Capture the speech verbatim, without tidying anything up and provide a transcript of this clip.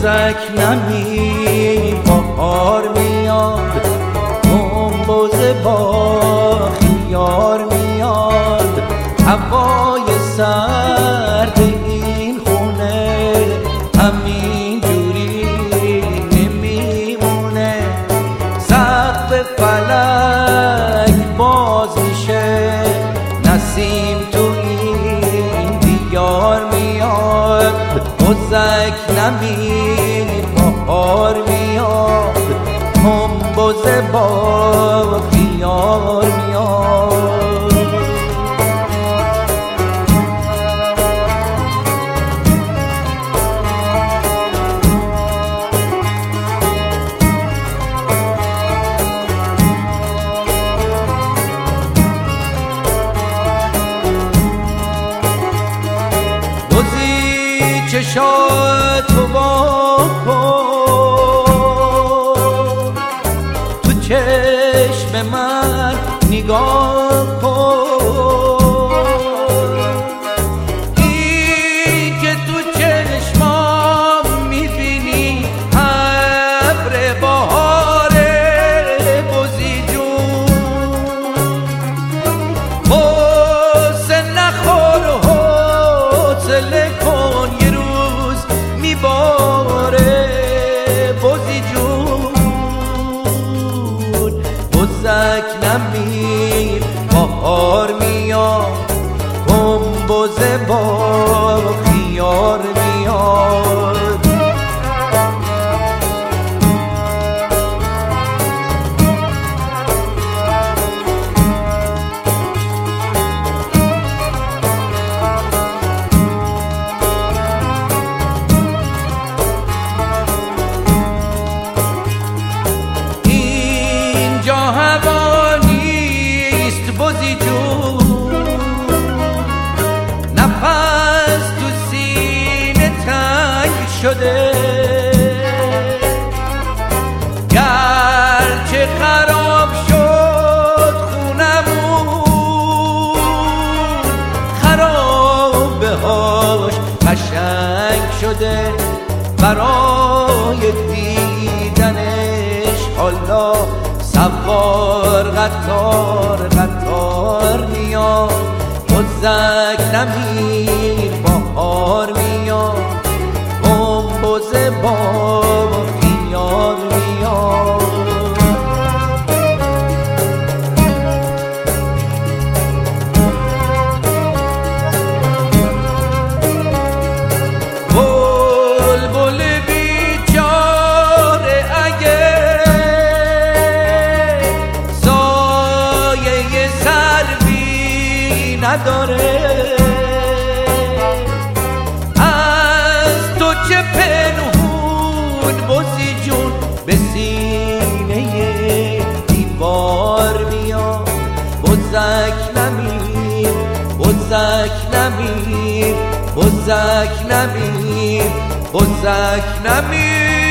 بزک نمی بهار میاد، گنبد با خیار میاد، هوای سرد این خونه همین جوری نمیمونه. سقف فلک باز میشه، نسیم تو این دیار میاد. بزک نمی بهار میاد، گنبد با خیار میاد. بزی چشاتو وا کن، تو چشم من نگاه کن. این که تو چشمام میبینی ابر بهاره. بزی جون غصه نخور و حوصله کن، یه روز میباره. بزی جون بزک نمی بهار میاد، گنبد با خیار میاد. اینجا هوا نیست بزی جون، نفس تو سینه تنگ شده. گرچه خراب شد خونمون، خرابه هاش قشنگ شده. برای دیدنش حالا سوار قطار قطار میاد. بزک نمی بهار میاد، گنبد با خیار میاد. بلبل بیچاره اگه سایه سروی نداره، از تو چه پنهون بزی جون به سینه دیوار میاد. بزک نمی بزک نمی بزک نمی بزک نمی